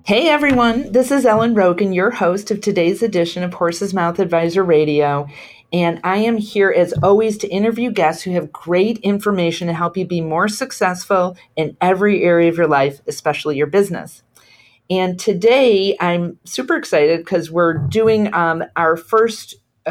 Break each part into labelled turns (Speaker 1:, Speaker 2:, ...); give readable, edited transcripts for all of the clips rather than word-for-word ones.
Speaker 1: Hey everyone, this is Ellen Rogan, your host of today's edition of Horse's Mouth Advisor Radio. And I am here as always to interview guests who have great information to help you be more successful in every area of your life, especially your business. And today I'm super excited because we're doing our first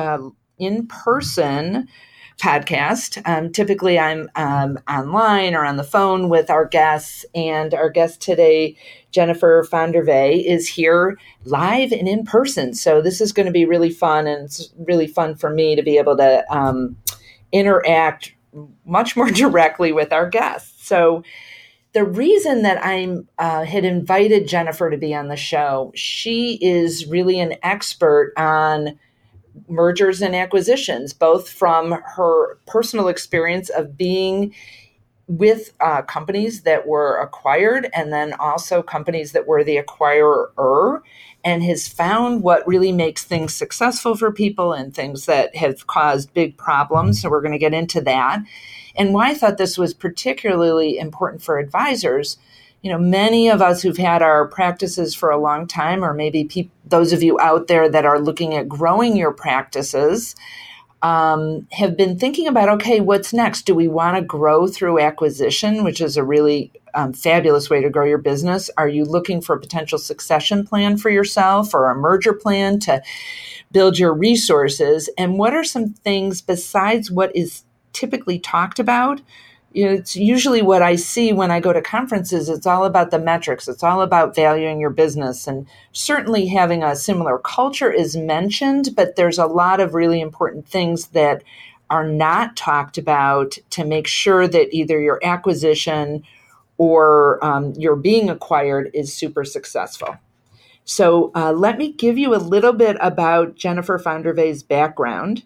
Speaker 1: in-person podcast. Typically I'm online or on the phone with our guests, and our guest today, Jennifer van der Vee, is here live and in person. So this is going to be really fun, and it's really fun for me to be able to interact much more directly with our guests. So the reason that I had invited Jennifer to be on the show, she is really an expert on mergers and acquisitions, both from her personal experience of being with companies that were acquired and then also companies that were the acquirer, and has found what really makes things successful for people and things that have caused big problems. So we're going to get into that. And why I thought this was particularly important for advisors. You know, many of us who've had our practices for a long time, or maybe those of you out there that are looking at growing your practices, have been thinking about, okay, what's next? Do we want to grow through acquisition, which is a really fabulous way to grow your business? Are you looking for a potential succession plan for yourself or a merger plan to build your resources? And what are some things besides what is typically talked about? You know, it's usually what I see when I go to conferences. It's all about the metrics. It's all about valuing your business. And certainly having a similar culture is mentioned, but there's a lot of really important things that are not talked about to make sure that either your acquisition or your being acquired is super successful. So let me give you a little bit about Jennifer van der Vee's background.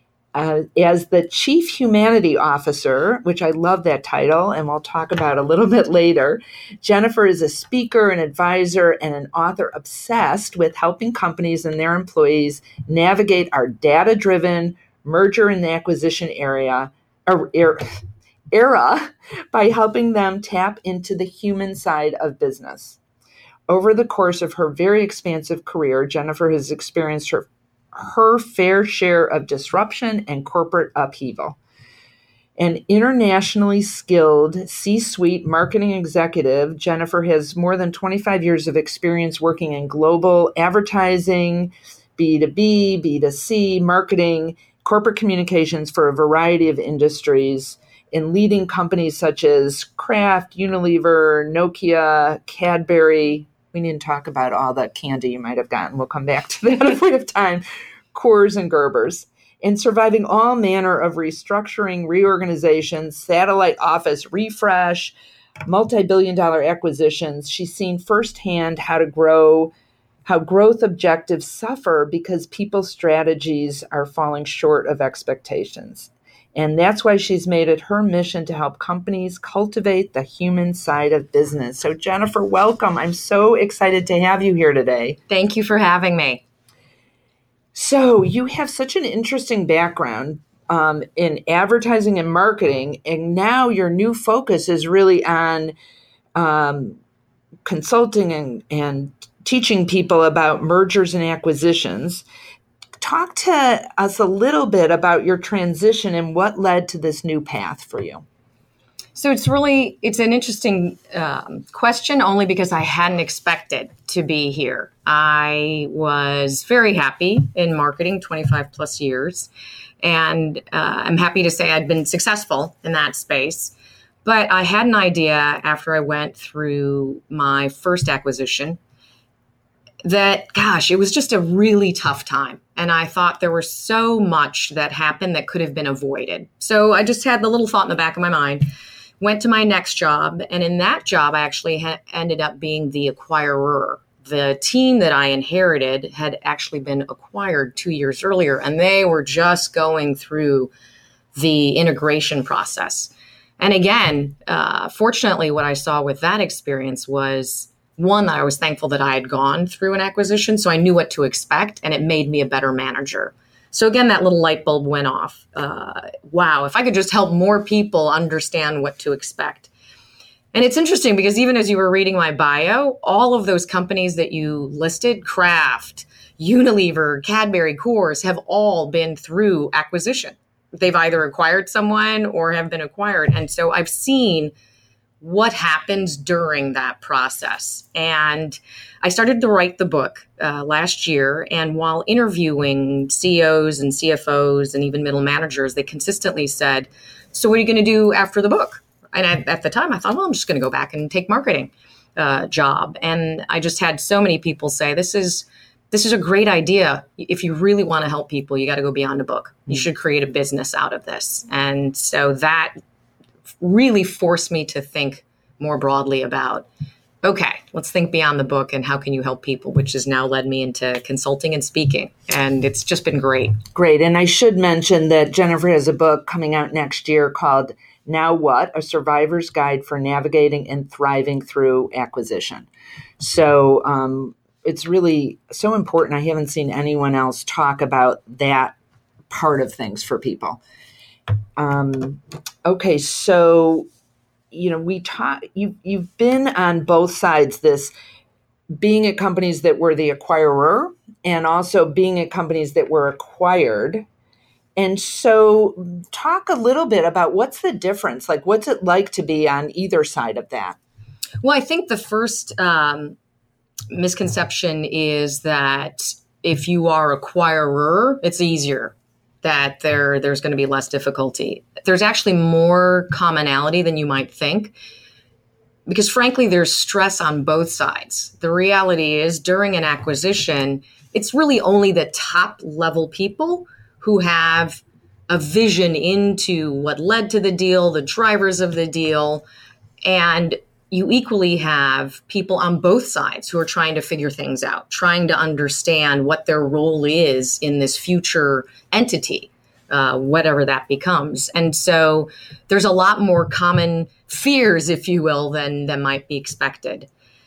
Speaker 1: As the Chief Humanity Officer, which I love that title, and we'll talk about a little bit later, Jennifer is a speaker, an advisor, and an author obsessed with helping companies and their employees navigate our data-driven merger and acquisition era by helping them tap into the human side of business. Over the course of her very expansive career, Jennifer has experienced her fair share of disruption and corporate upheaval. An internationally skilled C-suite marketing executive, Jennifer has more than 25 years of experience working in global advertising, B2B, B2C, marketing, corporate communications for a variety of industries, in leading companies such as Kraft, Unilever, Nokia, Cadbury. We need to talk about all that candy you might have gotten. We'll come back to that if we have time. Coors and Gerbers. In surviving all manner of restructuring, reorganization, satellite office refresh, multi-billion-dollar acquisitions, she's seen firsthand how growth objectives suffer because people's strategies are falling short of expectations. And that's why she's made it her mission to help companies cultivate the human side of business. So Jennifer, welcome. I'm so excited to have you here today.
Speaker 2: Thank you for having me.
Speaker 1: So you have such an interesting background in advertising and marketing, and now your new focus is really on consulting and teaching people about mergers and acquisitions. Talk to us a little bit about your transition and what led to this new path for you.
Speaker 2: So it's an interesting question, only because I hadn't expected to be here. I was very happy in marketing, 25 plus years, and I'm happy to say I'd been successful in that space. But I had an idea after I went through my first acquisition that, gosh, it was just a really tough time. And I thought there was so much that happened that could have been avoided. So I just had the little thought in the back of my mind, went to my next job. And in that job, I actually ended up being the acquirer. The team that I inherited had actually been acquired 2 years earlier, and they were just going through the integration process. And again, fortunately, what I saw with that experience was, one, I was thankful that I had gone through an acquisition, so I knew what to expect, and it made me a better manager. So again, that little light bulb went off. Wow, if I could just help more people understand what to expect. And it's interesting because even as you were reading my bio, all of those companies that you listed, Kraft, Unilever, Cadbury, Coors, have all been through acquisition. They've either acquired someone or have been acquired. And so I've seen what happens during that process. And I started to write the book last year. And while interviewing CEOs and CFOs and even middle managers, they consistently said, so what are you going to do after the book? And at the time, I thought, well, I'm just going to go back and take marketing job. And I just had so many people say, this is a great idea. If you really want to help people, you got to go beyond a book. You should create a business out of this. And so that really forced me to think more broadly about, okay, let's think beyond the book and how can you help people, which has now led me into consulting and speaking. And it's just been great.
Speaker 1: Great. And I should mention that Jennifer has a book coming out next year called Now What? A Survivor's Guide for Navigating and Thriving Through Acquisition. So it's really so important. I haven't seen anyone else talk about that part of things for people. Okay, so you've been on both sides, this being at companies that were the acquirer and also being at companies that were acquired. And so talk a little bit about what's the difference? Like, what's it like to be on either side of that?
Speaker 2: Well, I think the first misconception is that if you are acquirer, it's easier, that there's going to be less difficulty. There's actually more commonality than you might think, because frankly, there's stress on both sides. The reality is during an acquisition, it's really only the top level people who have a vision into what led to the deal, the drivers of the deal, and you equally have people on both sides who are trying to figure things out, trying to understand what their role is in this future entity, whatever that becomes. And so there's a lot more common fears, if you will, than might be expected.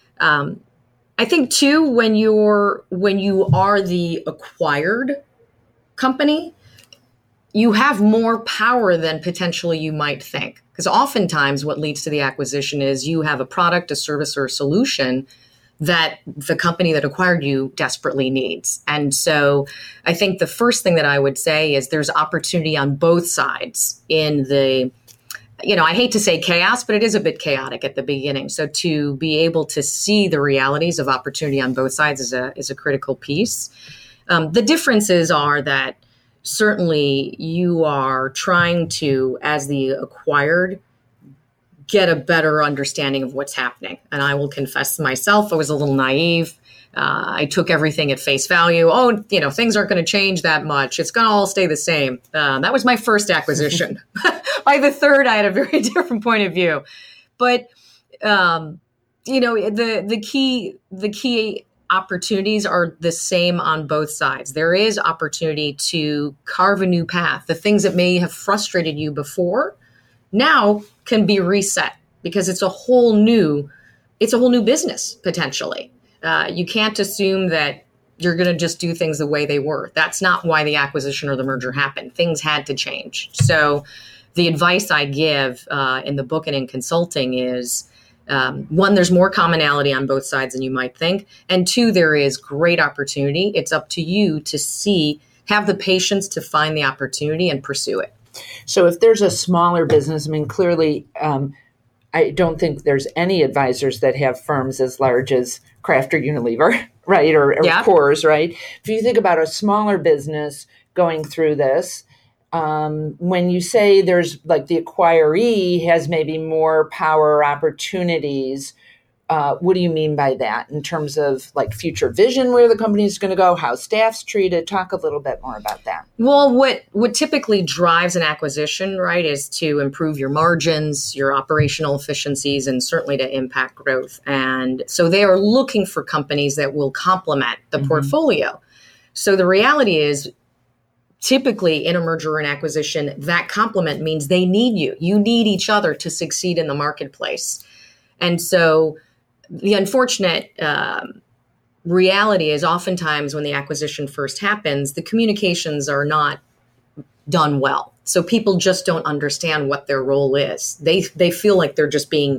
Speaker 2: I think too, when you are the acquired company, you have more power than potentially you might think. Because oftentimes what leads to the acquisition is you have a product, a service, or a solution that the company that acquired you desperately needs. And so I think the first thing that I would say is there's opportunity on both sides in the, I hate to say chaos, but it is a bit chaotic at the beginning. So to be able to see the realities of opportunity on both sides is a critical piece. The differences are that certainly you are trying to, as the acquired, get a better understanding of what's happening. And I will confess myself, I was a little naive. I took everything at face value. Oh, things aren't going to change that much. It's going to all stay the same. That was my first acquisition. By the third, I had a very different point of view. But, the key opportunities are the same on both sides. There is opportunity to carve a new path. The things that may have frustrated you before now can be reset because it's a whole new business potentially. You can't assume that you're going to just do things the way they were. That's not why the acquisition or the merger happened. Things had to change. So the advice I give in the book and in consulting is, one, there's more commonality on both sides than you might think. And two, there is great opportunity. It's up to you to have the patience to find the opportunity and pursue it.
Speaker 1: So if there's a smaller business, clearly, I don't think there's any advisors that have firms as large as Kraft or Unilever, right? Or Coors, right? If you think about a smaller business going through this, when you say there's like the acquiree has maybe more power or opportunities, what do you mean by that in terms of like future vision, where the company is going to go, how staff's treated? Talk a little bit more about that.
Speaker 2: Well, what typically drives an acquisition, right, is to improve your margins, your operational efficiencies, and certainly to impact growth. And so they are looking for companies that will complement the portfolio. So the reality is, typically in a merger or an acquisition, that complement means they need you. You need each other to succeed in the marketplace. And so the unfortunate reality is oftentimes when the acquisition first happens, the communications are not done well. So people just don't understand what their role is. They feel like they're just being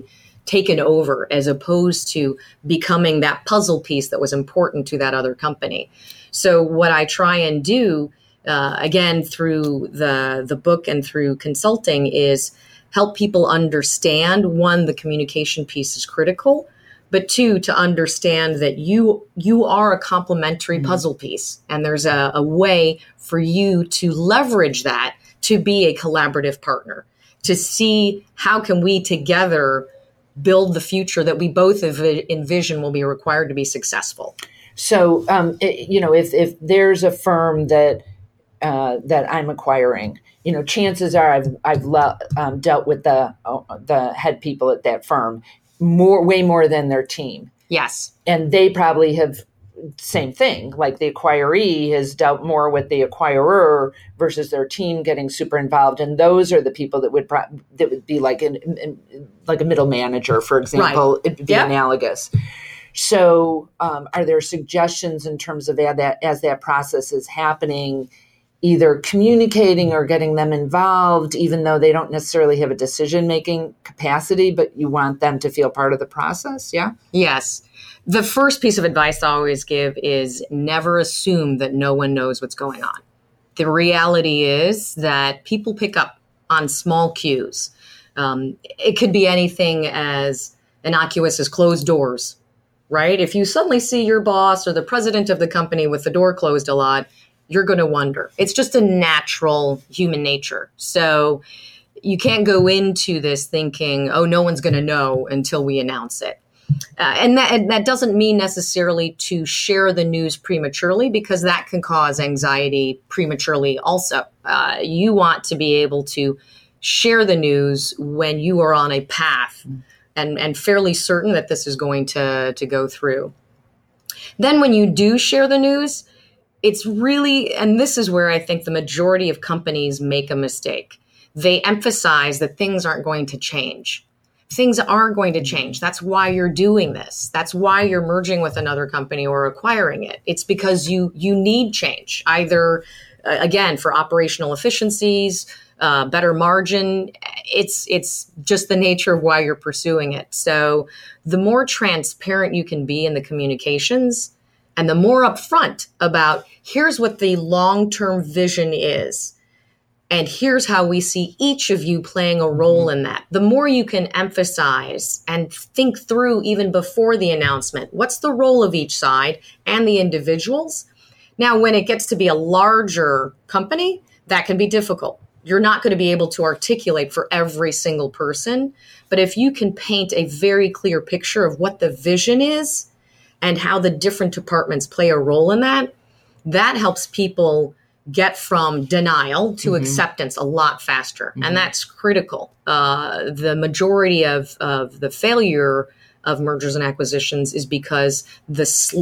Speaker 2: taken over as opposed to becoming that puzzle piece that was important to that other company. So what I try and do, again, through the book and through consulting, is help people understand, one, the communication piece is critical, but two, to understand that you are a complementary puzzle piece. And there's a way for you to leverage that to be a collaborative partner, to see how can we together build the future that we both envision will be required to be successful.
Speaker 1: So, if there's a firm that I'm acquiring, chances are I've dealt with the head people at that firm way more than their team.
Speaker 2: Yes,
Speaker 1: and they probably have same thing. Like the acquiree has dealt more with the acquirer versus their team getting super involved, and those are the people that would be like like a middle manager, for example. Right. It'd be analogous. So, are there suggestions in terms of as that process is happening, either communicating or getting them involved, even though they don't necessarily have a decision-making capacity, but you want them to feel part of the process? Yeah?
Speaker 2: Yes. The first piece of advice I always give is never assume that no one knows what's going on. The reality is that people pick up on small cues. It could be anything as innocuous as closed doors, right? If you suddenly see your boss or the president of the company with the door closed a lot, you're going to wonder. It's just a natural human nature. So you can't go into this thinking, oh, no one's going to know until we announce it. And that doesn't mean necessarily to share the news prematurely, because that can cause anxiety prematurely also. You want to be able to share the news when you are on a path and fairly certain that this is going to go through. Then when you do share the news, it's really, and this is where I think the majority of companies make a mistake. They emphasize that things aren't going to change. Things are going to change. That's why you're doing this. That's why you're merging with another company or acquiring it. It's because you need change, either, again, for operational efficiencies, better margin. It's just the nature of why you're pursuing it. So the more transparent you can be in the communications, and the more upfront about here's what the long-term vision is, and here's how we see each of you playing a role in that. The more you can emphasize and think through even before the announcement, what's the role of each side and the individuals? Now, when it gets to be a larger company, that can be difficult. You're not going to be able to articulate for every single person. But if you can paint a very clear picture of what the vision is and how the different departments play a role in that, that helps people get from denial to acceptance a lot faster. And that's critical. The majority of the failure of mergers and acquisitions is because the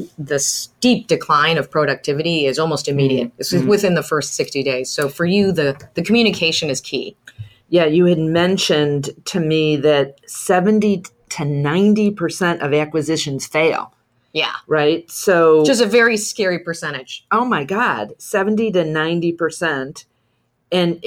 Speaker 2: steep decline of productivity is almost immediate. This is within the first 60 days. So for you, the communication is key.
Speaker 1: Yeah, you had mentioned to me that 70 to 90% of acquisitions fail.
Speaker 2: Yeah.
Speaker 1: Right. So
Speaker 2: just a very scary percentage.
Speaker 1: Oh my God, 70 to 90%. And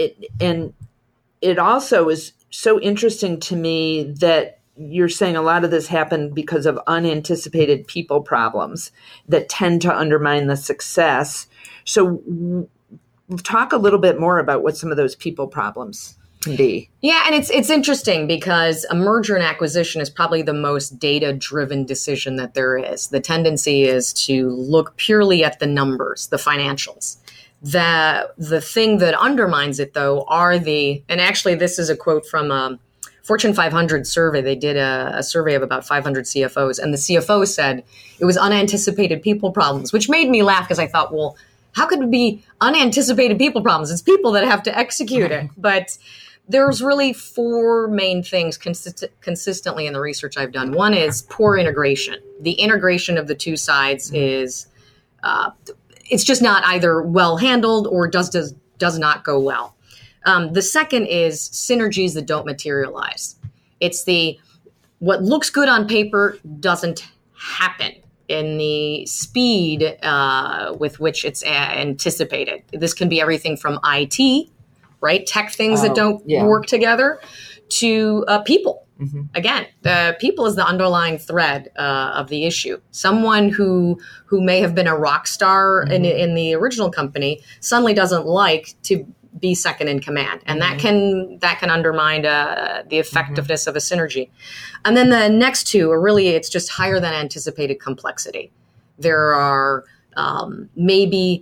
Speaker 1: it also is so interesting to me that you're saying a lot of this happened because of unanticipated people problems that tend to undermine the success. So talk a little bit more about what some of those people problems can be.
Speaker 2: Yeah, and it's interesting because a merger and acquisition is probably the most data-driven decision that there is. The tendency is to look purely at the numbers, the financials. The thing that undermines it, though, and actually this is a quote from a Fortune 500 survey. They did a survey of about 500 CFOs, and the CFO said it was unanticipated people problems, which made me laugh because I thought, well, how could it be unanticipated people problems? It's people that have to execute it. But there's really four main things consistently in the research I've done. One is poor integration. The integration of the two sides is, it's just not either well handled or does not go well. The second is synergies that don't materialize. It's what looks good on paper doesn't happen in the speed with which it's anticipated. This can be everything from IT, right? Tech things that don't work together, to people, Again, the people is the underlying thread of the issue. Someone who may have been a rock star in the original company suddenly doesn't like to be second in command, and that can undermine the effectiveness of a synergy. And then the next two are really, it's just higher than anticipated complexity. There are maybe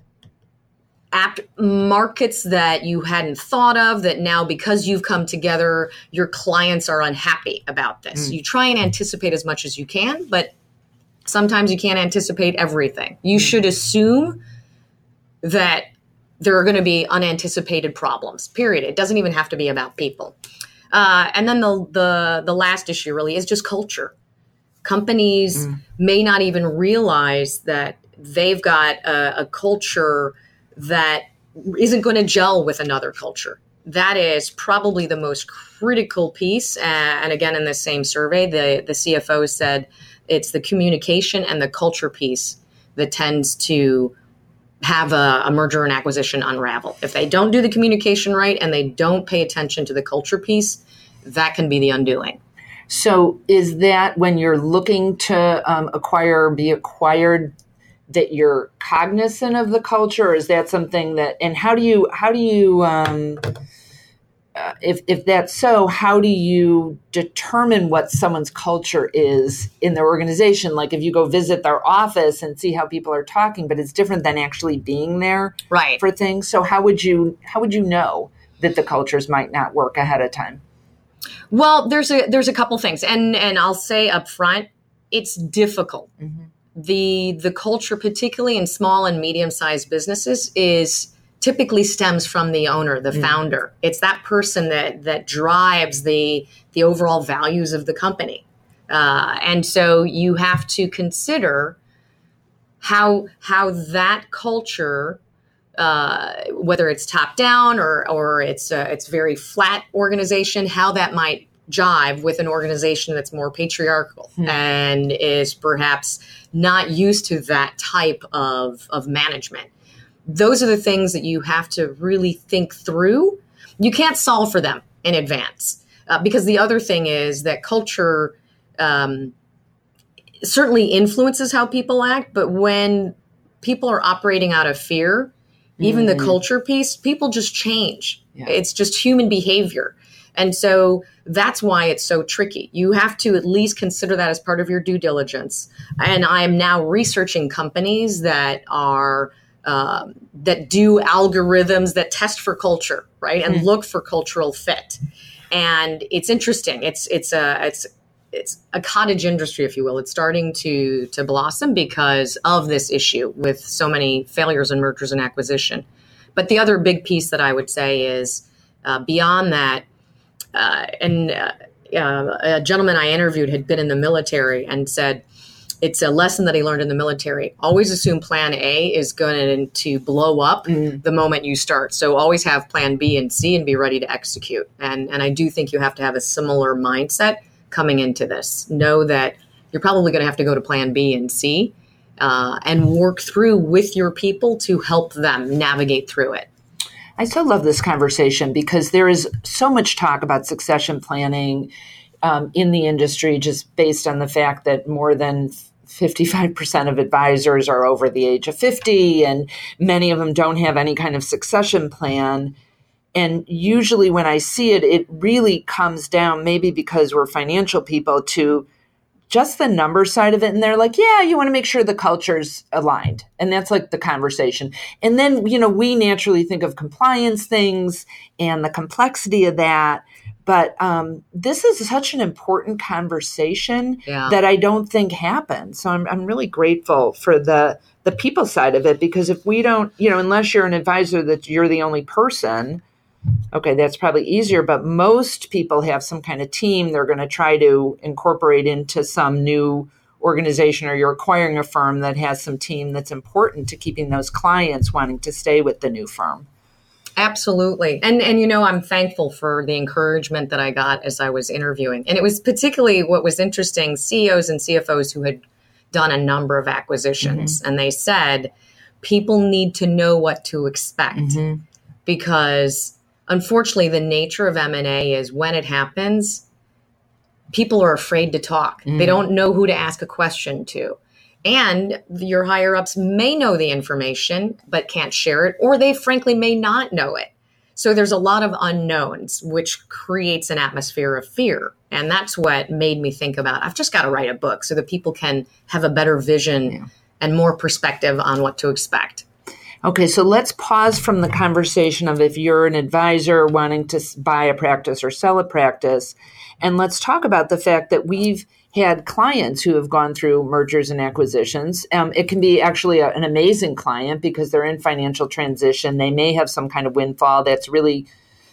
Speaker 2: markets that you hadn't thought of that now, because you've come together, your clients are unhappy about this. You try and anticipate as much as you can, but sometimes you can't anticipate everything. You should assume that there are going to be unanticipated problems, period. It doesn't even have to be about people. And then the last issue really is just culture. Companies may not even realize that they've got a culture that isn't going to gel with another culture. That is probably the most critical piece. And again, in the same survey, the CFO said it's the communication and the culture piece that tends to have a merger and acquisition unravel. If they don't do the communication right and they don't pay attention to the culture piece, that can be the undoing.
Speaker 1: So is that when you're looking to be acquired, that you're cognizant of the culture, or is that something that, and how do you if that's so, how do you determine what someone's culture is in their organization? Like if you go visit their office and see how people are talking, but it's different than actually being there for things. So how would you know that the cultures might not work ahead of time?
Speaker 2: Well, there's a couple things, and I'll say up front, it's difficult. The culture, particularly in small and medium-sized businesses, is typically stems from the owner, the founder. It's that person that drives the overall values of the company. And so you have to consider how that culture, whether it's top down or it's very flat organization, how that might jive with an organization that's more patriarchal and is perhaps not used to that type of management. Those are the things that you have to really think through. You can't solve for them in advance because the other thing is that culture certainly influences how people act, but when people are operating out of fear, even the culture piece, people just change. It's just human behavior. And so that's why it's so tricky. You have to at least consider that as part of your due diligence. And I am now researching companies that are that do algorithms that test for culture, right, and look for cultural fit. And it's interesting. It's a cottage industry, if you will. It's starting to blossom because of this issue with so many failures in mergers and acquisition. But the other big piece that I would say is beyond that. A gentleman I interviewed had been in the military and said it's a lesson that he learned in the military. Always assume plan A is going to blow up the moment you start. So always have plan B and C and be ready to execute. And I do think you have to have a similar mindset coming into this. Know that you're probably going to have to go to plan B and C and work through with your people to help them navigate through it.
Speaker 1: I so love this conversation because there is so much talk about succession planning in the industry, just based on the fact that more than 55% of advisors are over the age of 50, and many of them don't have any kind of succession plan. And usually when I see it, it really comes down, maybe because we're financial people, to just the number side of it. And they're like, yeah, you want to make sure the culture's aligned. And that's like the conversation. And then, we naturally think of compliance things and the complexity of that. But this is such an important conversation that I don't think happens. So I'm really grateful for the people side of it, because if we don't, unless you're an advisor that you're the only person, okay, that's probably easier, but most people have some kind of team they're going to try to incorporate into some new organization, or you're acquiring a firm that has some team that's important to keeping those clients wanting to stay with the new firm.
Speaker 2: Absolutely. And I'm thankful for the encouragement that I got as I was interviewing. And it was particularly what was interesting, CEOs and CFOs who had done a number of acquisitions. And they said, people need to know what to expect because unfortunately, the nature of M&A is when it happens, people are afraid to talk. They don't know who to ask a question to. And your higher ups may know the information, but can't share it, or they frankly may not know it. So there's a lot of unknowns, which creates an atmosphere of fear. And that's what made me think about, I've just got to write a book so that people can have a better vision and more perspective on what to expect.
Speaker 1: Okay, so let's pause from the conversation of if you're an advisor wanting to buy a practice or sell a practice, and let's talk about the fact that we've had clients who have gone through mergers and acquisitions. It can be actually an amazing client because they're in financial transition. They may have some kind of windfall that's really,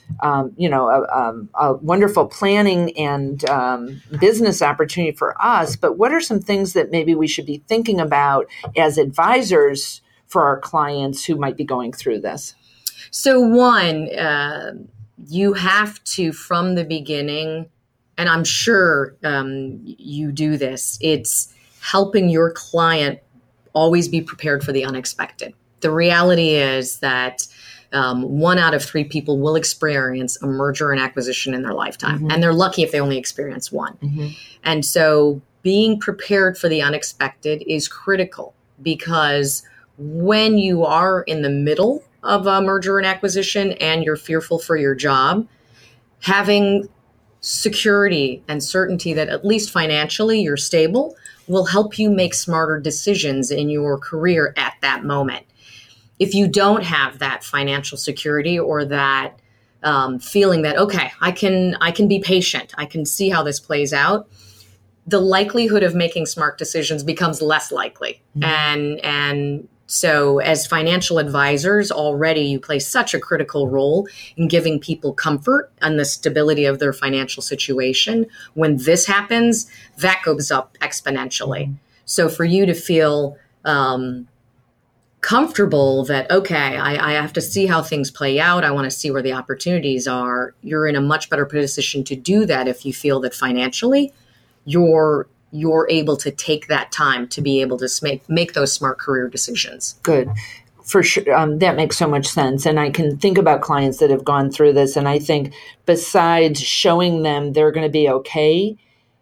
Speaker 1: a wonderful planning and business opportunity for us. But what are some things that maybe we should be thinking about as advisors for our clients who might be going through this?
Speaker 2: So one, you have to, from the beginning, and I'm sure you do this, it's helping your client always be prepared for the unexpected. The reality is that 1 out of 3 people will experience a merger and acquisition in their lifetime. And they're lucky if they only experience one. And so being prepared for the unexpected is critical, because when you are in the middle of a merger and acquisition and you're fearful for your job, having security and certainty that at least financially you're stable will help you make smarter decisions in your career at that moment. If you don't have that financial security or that feeling that, okay, I can be patient, I can see how this plays out, the likelihood of making smart decisions becomes less likely. And so as financial advisors, already you play such a critical role in giving people comfort and the stability of their financial situation. When this happens, that goes up exponentially. So for you to feel comfortable that, okay, I have to see how things play out, I want to see where the opportunities are, you're in a much better position to do that if you feel that financially you're able to take that time to be able to make those smart career decisions.
Speaker 1: Good. For sure. That makes so much sense. And I can think about clients that have gone through this. And I think besides showing them they're going to be okay,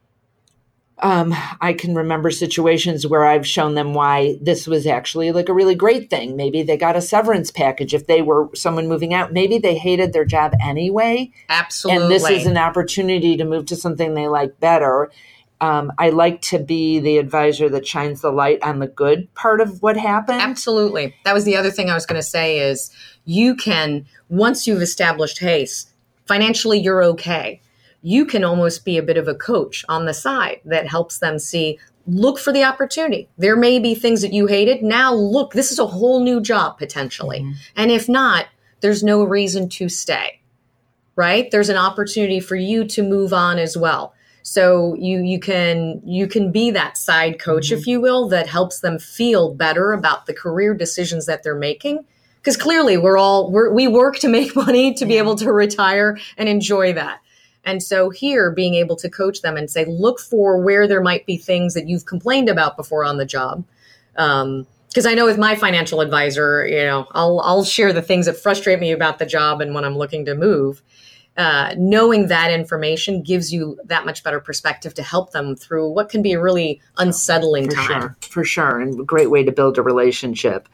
Speaker 1: I can remember situations where I've shown them why this was actually like a really great thing. Maybe they got a severance package. If they were someone moving out, maybe they hated their job anyway.
Speaker 2: Absolutely.
Speaker 1: And this is an opportunity to move to something they like better. I like to be the advisor that shines the light on the good part of what happened.
Speaker 2: Absolutely. That was the other thing I was going to say is you can, once you've established, hey, financially you're okay, you can almost be a bit of a coach on the side that helps them see, look for the opportunity. There may be things that you hated. Now look, this is a whole new job potentially. And if not, there's no reason to stay, right? There's an opportunity for you to move on as well. So you can be that side coach, if you will, that helps them feel better about the career decisions that they're making. Because clearly we work to make money to be able to retire and enjoy that. And so here, being able to coach them and say, look for where there might be things that you've complained about before on the job. Because I know with my financial advisor, I'll share the things that frustrate me about the job and when I'm looking to move. Knowing that information gives you that much better perspective to help them through what can be a really unsettling time.
Speaker 1: For sure. And a great way to build a relationship.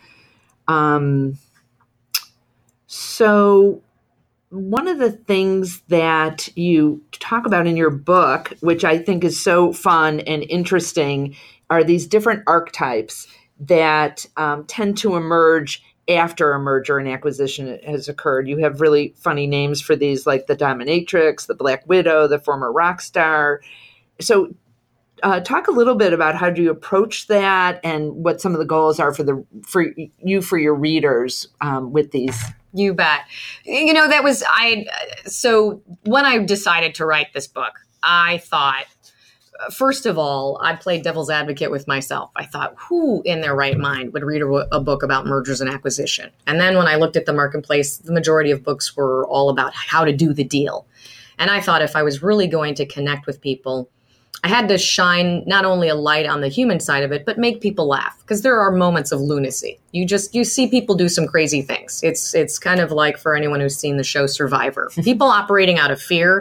Speaker 1: So one of the things that you talk about in your book, which I think is so fun and interesting, are these different archetypes that tend to emerge after a merger and acquisition has occurred. You have really funny names for these, like the dominatrix, the Black Widow, the former rock star. So talk a little bit about how do you approach that and what some of the goals are for your readers with these.
Speaker 2: You bet. So when I decided to write this book, I thought, first of all, I played devil's advocate with myself. I thought, who in their right mind would read a book about mergers and acquisition? And then when I looked at the marketplace, the majority of books were all about how to do the deal. And I thought if I was really going to connect with people, I had to shine not only a light on the human side of it, but make people laugh, because there are moments of lunacy. You see people do some crazy things. It's kind of like for anyone who's seen the show Survivor, people operating out of fear.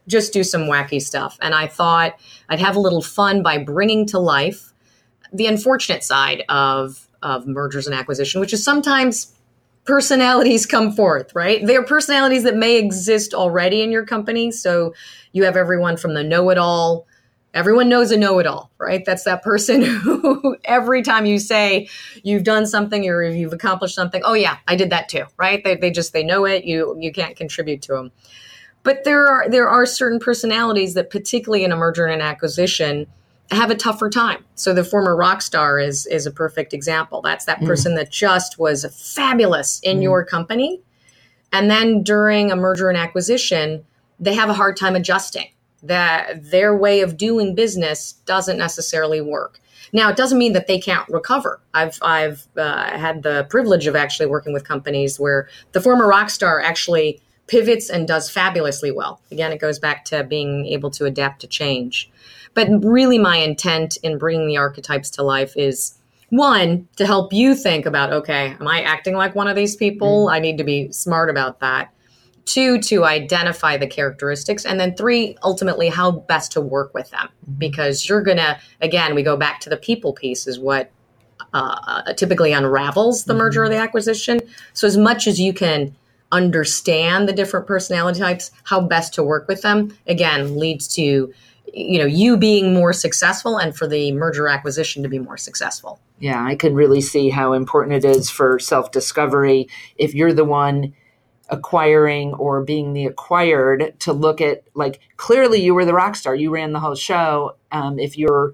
Speaker 2: just do some wacky stuff. And I thought I'd have a little fun by bringing to life the unfortunate side of mergers and acquisition, which is sometimes personalities come forth, right? They are personalities that may exist already in your company. So you have everyone from the know-it-all. Everyone knows a know-it-all, right? That's that person who every time you say you've done something or you've accomplished something, oh yeah, I did that too, right? They know it. You can't contribute to them. But there are certain personalities that, particularly in a merger and an acquisition, have a tougher time. So the former rock star is a perfect example. That's that person that just was fabulous in your company. And then during a merger and acquisition, they have a hard time adjusting. That their way of doing business doesn't necessarily work. Now, it doesn't mean that they can't recover. I've had the privilege of actually working with companies where the former rock star actually pivots and does fabulously well. Again, it goes back to being able to adapt to change. But really my intent in bringing the archetypes to life is, one, to help you think about, okay, am I acting like one of these people? I need to be smart about that. Two, to identify the characteristics. And then three, ultimately, how best to work with them. Because you're going to, again, we go back to the people piece is what typically unravels the merger or the acquisition. So as much as you can understand the different personality types, how best to work with them, again, leads to you being more successful and for the merger acquisition to be more successful.
Speaker 1: Yeah, I can really see how important it is for self-discovery if you're the one acquiring or being the acquired to look at, like, clearly you were the rock star, you ran the whole show. If you're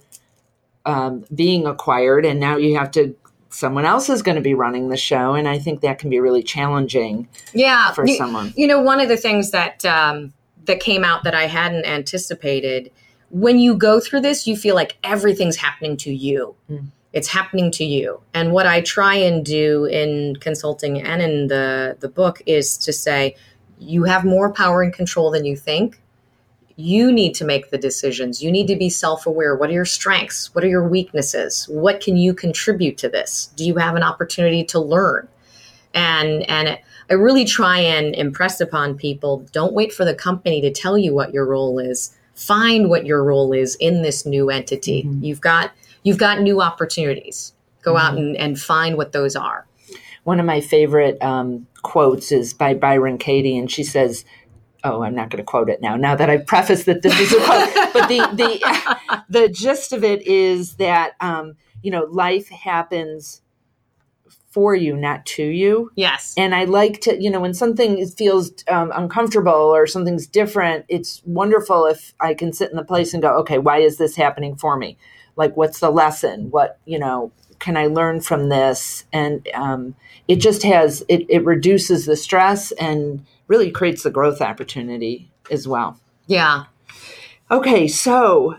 Speaker 1: being acquired and now you have to, someone else is going to be running the show. And I think that can be really challenging for someone.
Speaker 2: One of the things that came out that I hadn't anticipated, when you go through this, you feel like everything's happening to you. It's happening to you. And what I try and do in consulting and in the book is to say, you have more power and control than you think. You need to make the decisions. You need to be self-aware. What are your strengths? What are your weaknesses? What can you contribute to this? Do you have an opportunity to learn? And I really try and impress upon people, don't wait for the company to tell you what your role is. Find what your role is in this new entity. You've got new opportunities. Go out and find what those are.
Speaker 1: One of my favorite quotes is by Byron Katie, and she says, oh, I'm not going to quote it now that I've prefaced that this is a quote, but the gist of it is that, life happens for you, not to you.
Speaker 2: Yes.
Speaker 1: And I like to, when something feels uncomfortable or something's different, it's wonderful if I can sit in the place and go, okay, why is this happening for me? Like, what's the lesson? What, can I learn from this? And it just it reduces the stress and really creates the growth opportunity as well.
Speaker 2: Yeah.
Speaker 1: Okay. So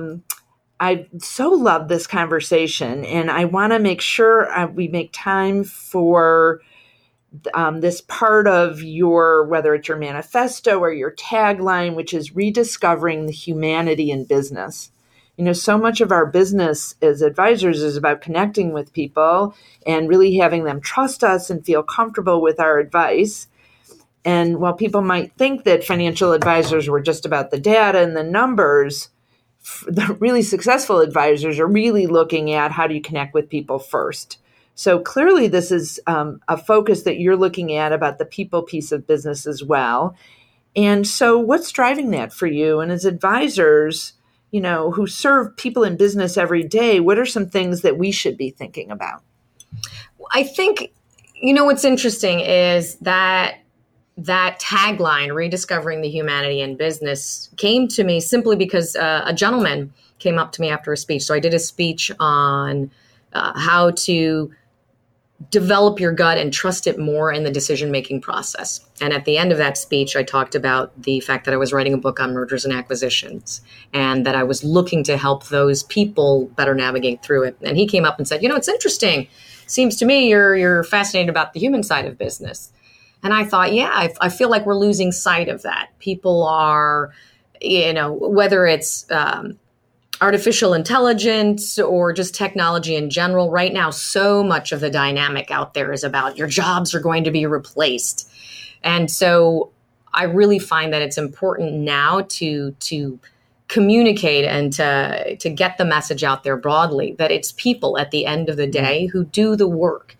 Speaker 1: I so love this conversation, and I want to make sure we make time for this part of whether it's your manifesto or your tagline, which is rediscovering the humanity in business. So much of our business as advisors is about connecting with people and really having them trust us and feel comfortable with our advice. And while people might think that financial advisors were just about the data and the numbers, the really successful advisors are really looking at how do you connect with people first. So clearly this is a focus that you're looking at about the people piece of business as well. And so what's driving that for you? And as advisors, who serve people in business every day, what are some things that we should be thinking about?
Speaker 2: I think, what's interesting is that tagline, rediscovering the humanity in business, came to me simply because a gentleman came up to me after a speech. So I did a speech on how to develop your gut and trust it more in the decision-making process. And at the end of that speech, I talked about the fact that I was writing a book on mergers and acquisitions and that I was looking to help those people better navigate through it. And he came up and said, it's interesting. Seems to me you're fascinated about the human side of business. And I thought, I feel like we're losing sight of that. People are, whether it's artificial intelligence or just technology in general, right now, so much of the dynamic out there is about your jobs are going to be replaced. And so I really find that it's important now to communicate and to get the message out there broadly that it's people at the end of the day who do the work.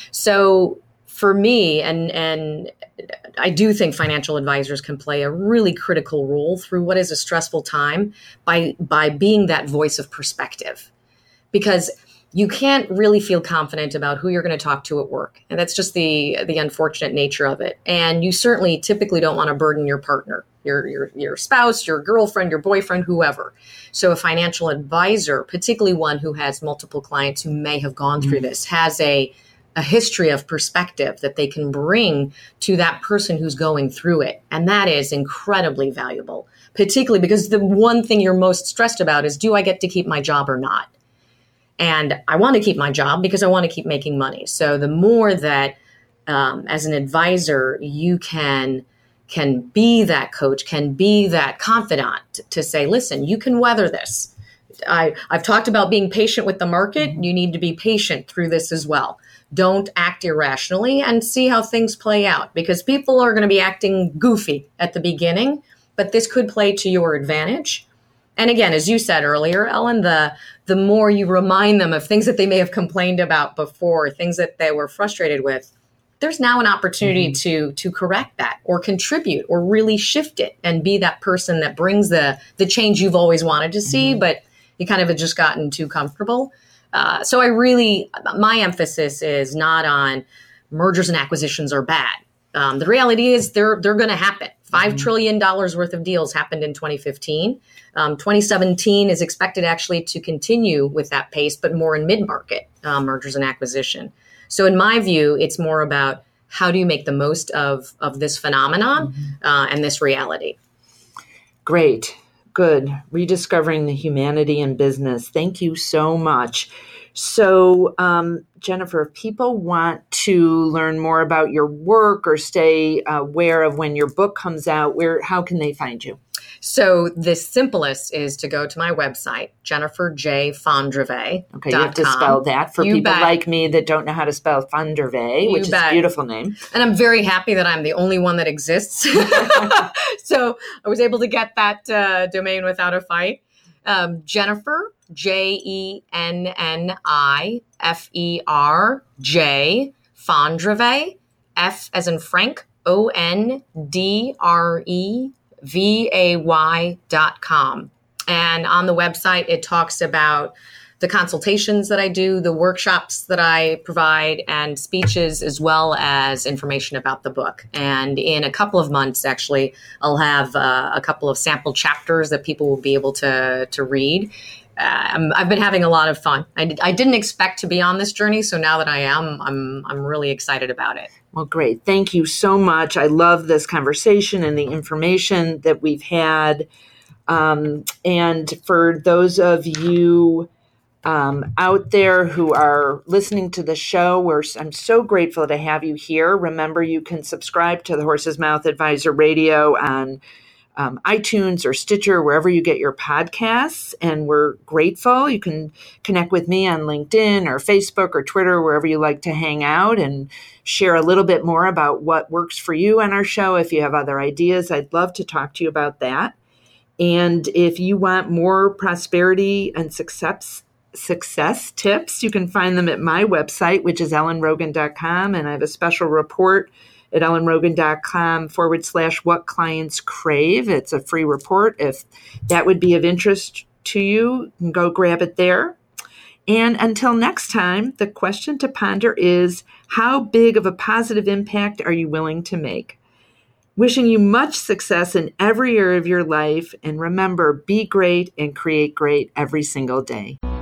Speaker 2: So for me, and I do think financial advisors can play a really critical role through what is a stressful time by being that voice of perspective, because you can't really feel confident about who you're going to talk to at work. And that's just the unfortunate nature of it. And you certainly typically don't want to burden your partner, your spouse, your girlfriend, your boyfriend, whoever. So a financial advisor, particularly one who has multiple clients who may have gone through this, has a history of perspective that they can bring to that person who's going through it. And that is incredibly valuable, particularly because the one thing you're most stressed about is, do I get to keep my job or not? And I want to keep my job because I want to keep making money. So the more that as an advisor, you can be that coach, can be that confidant to say, listen, you can weather this. I've talked about being patient with the market. You need to be patient through this as well. Don't act irrationally and see how things play out, because people are going to be acting goofy at the beginning, but this could play to your advantage. And again, as you said earlier, Ellen, the more you remind them of things that they may have complained about before, things that they were frustrated with, there's now an opportunity to correct that or contribute or really shift it and be that person that brings the change you've always wanted to see, but you kind of have just gotten too comfortable. So my emphasis is not on mergers and acquisitions are bad. The reality is they're going to happen. $5 trillion worth of deals happened in 2015. 2017 is expected actually to continue with that pace, but more in mid-market mergers and acquisition. So in my view, it's more about how do you make the most of this phenomenon and this reality.
Speaker 1: Great. Good. Rediscovering the humanity in business. Thank you so much. So, Jennifer, if people want to learn more about your work or stay aware of when your book comes out, how can they find you?
Speaker 2: So the simplest is to go to my website, jenniferjfondreve.com.
Speaker 1: Okay, you have to spell that for people like me that don't know how to spell Fondreve, which is a beautiful name.
Speaker 2: And I'm very happy that I'm the only one that exists. So I was able to get that domain without a fight. Jennifer, JENNIFERJ, Fondreve, F as in Frank, ONDREVAY.com. And on the website, it talks about the consultations that I do, the workshops that I provide, and speeches, as well as information about the book. And in a couple of months, actually, I'll have a couple of sample chapters that people will be able to read. I've been having a lot of fun. I didn't expect to be on this journey, so now that I am, I'm really excited about it.
Speaker 1: Well, great. Thank you so much. I love this conversation and the information that we've had. And for those of you out there who are listening to the show, I'm so grateful to have you here. Remember, you can subscribe to the Horse's Mouth Advisor Radio on iTunes or Stitcher, wherever you get your podcasts. And we're grateful. You can connect with me on LinkedIn or Facebook or Twitter, wherever you like to hang out, and share a little bit more about what works for you on our show. If you have other ideas, I'd love to talk to you about that. And if you want more prosperity and success tips, you can find them at my website, which is ellenrogan.com. And I have a special report at ellenrogan.com/what clients crave. It's a free report. If that would be of interest to you, you can go grab it there. And until next time, the question to ponder is, how big of a positive impact are you willing to make? Wishing you much success in every area of your life. And remember, be great and create great every single day.